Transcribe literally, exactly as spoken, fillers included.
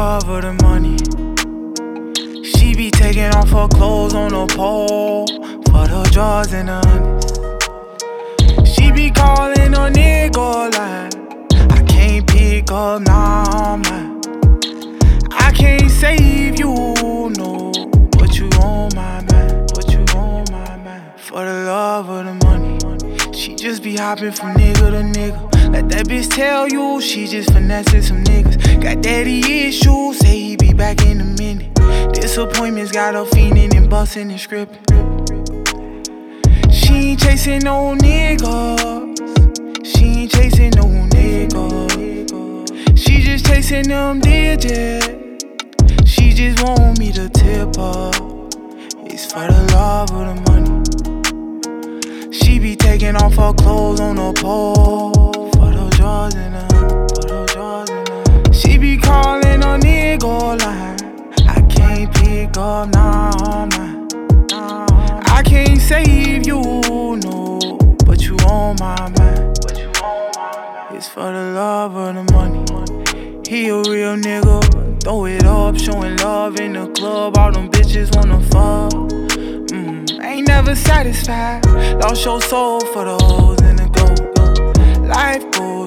love or the money. She be taking off her clothes on the pole for the drugs and the honeys. She be calling a nigga line. I can't pick up, nah, I'm not. I can't save you, no, but you on my mind, but you on my mind. For the love of the money, she just be hopping from nigga to nigga. Let that bitch tell you, she just finessing some niggas. Got daddy issues, say he be back in a minute. Disappointments got her fiending and busting and scripting. She ain't chasing no niggas. She ain't chasing no niggas. She just chasing them digits. She just want me to tip her. It's for the love of the money. She be taking off her clothes on the pole for those drugs and the, for those drugs and the. She be calling a nigga line. I can't pick up, nah, I'm not. I can't save you, no, but you on my mind. It's for the love of the money. He a real nigga, throw it up, showing love in the club. All them bitches wanna fuck. Mm, ain't never satisfied. Lost your soul for the hoes and the gold. Life goes